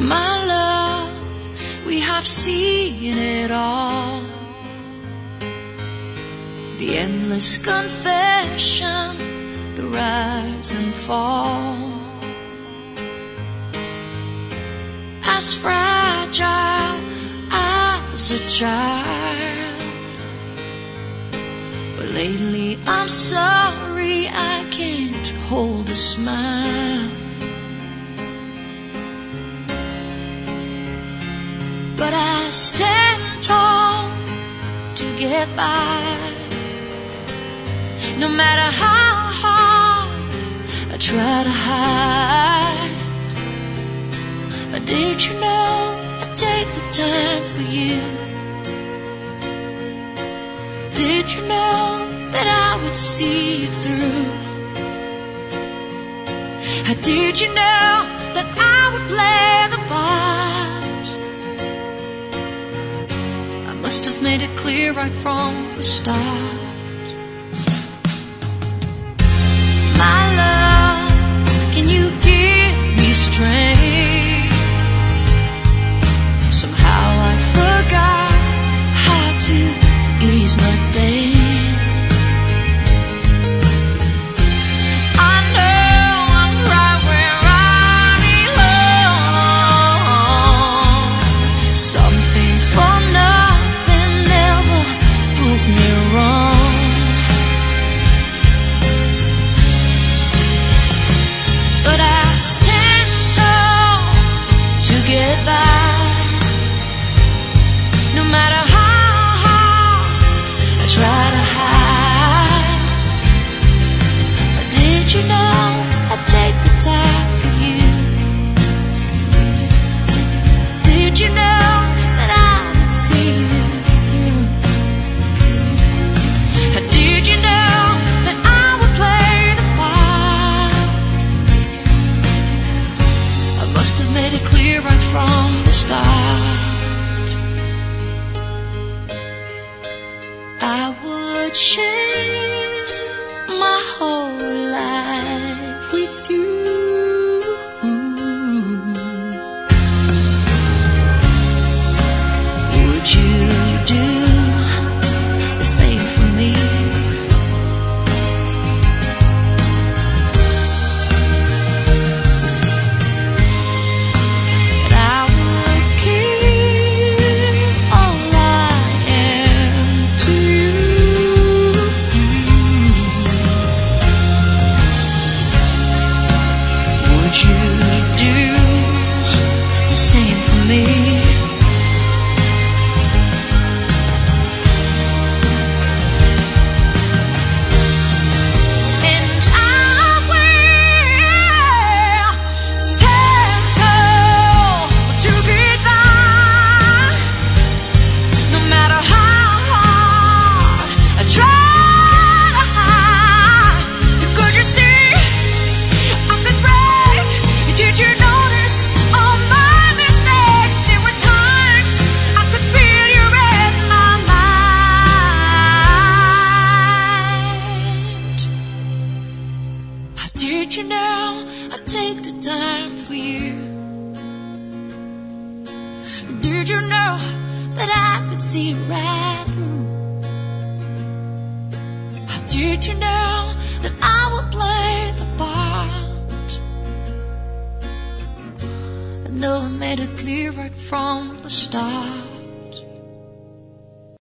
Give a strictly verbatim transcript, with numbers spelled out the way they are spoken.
My love, we have seen it all. The endless confession, the rise and fall. As fragile as a child, but lately I'm sorry I can't hold a smile. But I stand tall to get by, no matter how hard I try to hide. Did you know I'd take the time for you? Did you know that I would see you through? How did you know that I would play the part? I must have made it clear right from the start. My love, can you give me strength? Somehow I forgot how to ease my pain. I know I'm right where I belong. Something for nothing never proved me wrong. But I stand tall to get by. No matter how hard I try to hide. But did you know I'd take the time for you? Did you know that I would see you through? Did you know that I would play the part? I must have made it clear right from the start. I would share my whole life with you. Would you do the same for me? And I would give all I am to you. Would you do the same for me? And I will stand tall to get by, no matter how hard I try to hide. Because you see, I could break. Did you notice all my mistakes? There were times I could feel you in my mind. How did you know I'd take the time for you? Did you know that I could see right through? How did you know that I would play the part? I know I made it clear right from the start.